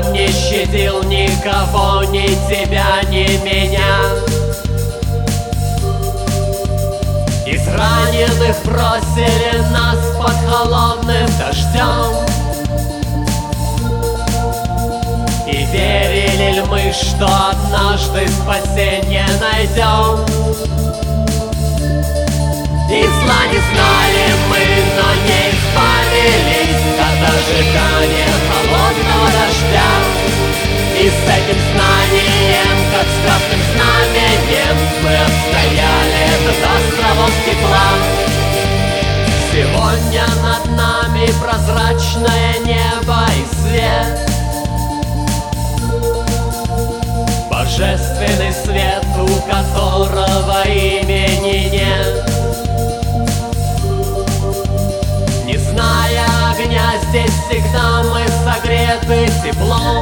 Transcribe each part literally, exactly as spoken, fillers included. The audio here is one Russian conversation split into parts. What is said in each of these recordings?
Он не щадил никого, ни тебя, ни меня. Из раненых бросили нас под холодным дождем. И верили ли мы, что однажды спасение найдем? И зла не знали мы, но не избавились от ожидания холодного дождя. И с этим знанием, как с красным знамением, мы отстояли этот островок тепла. Сегодня над нами прозрачное небо и свет, божественный свет, у которого имени нет. Не зная огня, здесь всегда мы согреты теплом,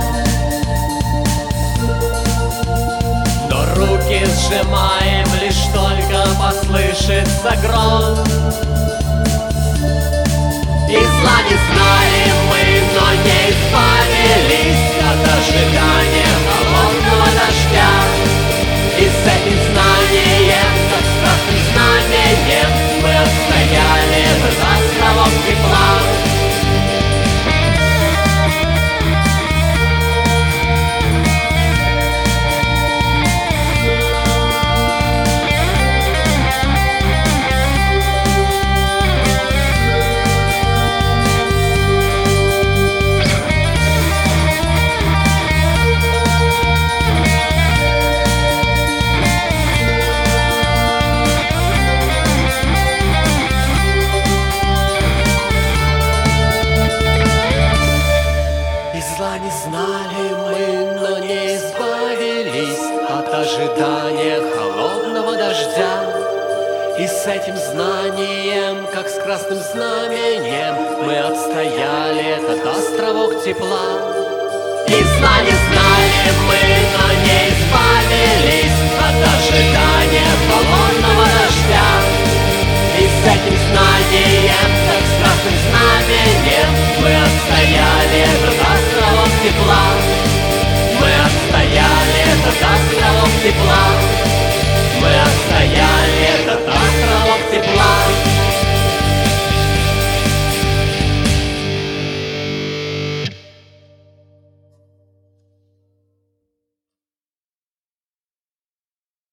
но руки сжимаем, лишь только послышится гром. И зла не знали мы, но не избавились от ожидания холодного дождя. И с этим знанием, как с красным знамением, мы отстояли этот островок тепла. Зла не знали мы, но не избавились от ожидания холодного дождя. И с этим знанием, как с красным знамением, мы отстояли этот островок тепла. И зла не знали мы, но не избавились от ожидания